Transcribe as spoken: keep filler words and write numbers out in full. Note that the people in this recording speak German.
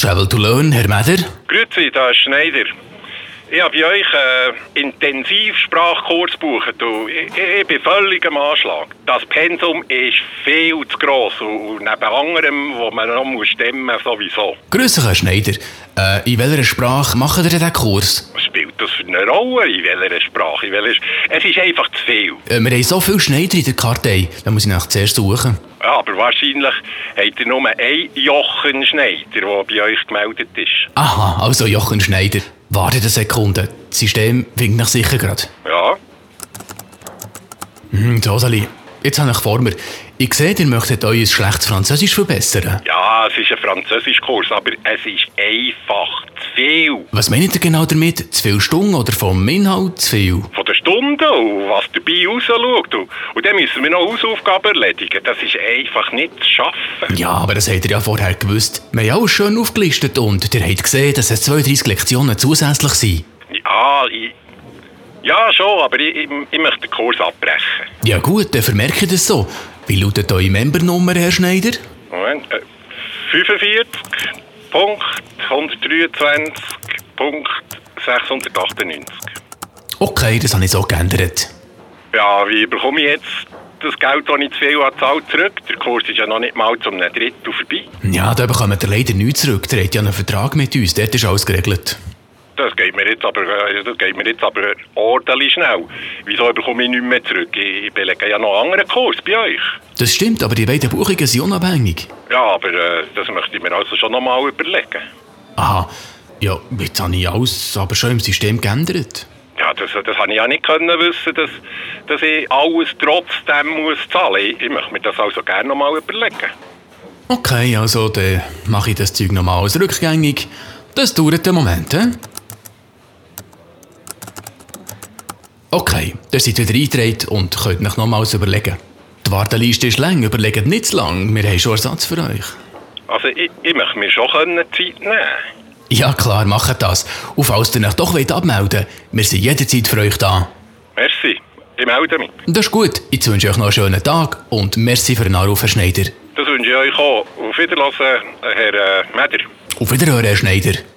Travel to Learn, Herr Meder. Grüezi, da ist Schneider. Ich habe bei euch einen Intensivsprachkurs gebucht. Ich, ich bin völlig am Anschlag. Das Pensum ist viel zu gross und neben anderem, wo man noch muss stemmen sowieso. Grüß dich, Herr Schneider. Äh, in welcher Sprache machen Sie den Kurs? Was spielt das für eine Rolle? In welcher Sprache? In welcher... Es ist einfach zu viel. Äh, wir haben so viele Schneider in der Kartei. Da muss ich nach zuerst suchen. Ja, aber wahrscheinlich habt ihr nur einen Jochen Schneider, der bei euch gemeldet ist. Aha, also Jochen Schneider. Wartet eine Sekunde. Das System winkt nach sicher gerade. Ja. Hm, Rosali, jetzt habe ich vor mir. Ich sehe, ihr möchtet euer schlechtes Französisch verbessern. Ja, es ist ein Französischkurs, aber es ist einfach zu viel. Was meint ihr genau damit? Zu viel Stunden oder vom Inhalt zu viel? Von der Stunde und was dabei rausschaut. Und, und dann müssen wir noch Hausaufgaben erledigen. Das ist einfach nicht zu schaffen. Ja, aber das habt ihr ja vorher gewusst. Wir haben ja alles schön aufgelistet und ihr habt gesehen, dass es zweiunddreissig Lektionen zusätzlich sind. Ja, ich, ja schon, aber ich, ich, ich möchte den Kurs abbrechen. Ja gut, dann vermerkt das so. Wie lautet eure Membernummer, Herr Schneider? Moment, äh, fünfundvierzig Punkt hundertdreiundzwanzig Punkt sechshundertachtundneunzig. Okay, das habe ich so geändert. Ja, wie bekomme ich jetzt das Geld, das ich zu viel gezahlt zurück? Der Kurs ist ja noch nicht mal zum Drittel vorbei. Ja, da bekommt ihr leider nichts zurück. Ihr habt ja einen Vertrag mit uns, dort ist alles geregelt. Das geht mir jetzt aber, das geht mir jetzt aber ordentlich schnell. Wieso bekomme ich nichts mehr zurück? Ich belege ja noch einen anderen Kurs bei euch. Das stimmt, aber die beiden Buchungen sind unabhängig. Ja, aber äh, das möchte ich mir also schon noch mal überlegen. Aha, ja, jetzt habe ich alles aber schon im System geändert. Ja, das, das habe ich ja nicht können wissen, dass, dass ich alles trotzdem muss zahlen. Ich, ich möchte mir das also gerne noch mal überlegen. Okay, also dann mache ich das Zeug nochmal als rückgängig. Das dauert einen Moment, he? Okay, ihr seid wieder eingetragen und könnt euch nochmals überlegen. Die Warteliste ist lang, überlegt nicht zu lang. Wir haben schon Ersatz für euch. Also ich, ich möchte mir schon Zeit nehmen. Ja klar, macht das. Und falls ihr euch doch abmelden wollt, wir sind jederzeit für euch da. Merci, ich melde mich. Das ist gut. Ich wünsche euch noch einen schönen Tag und merci für den Anruf, Herr Schneider. Das wünsche ich euch auch. Auf Wiedersehen, Herr äh, Meder. Auf Wiederhören, Herr Schneider.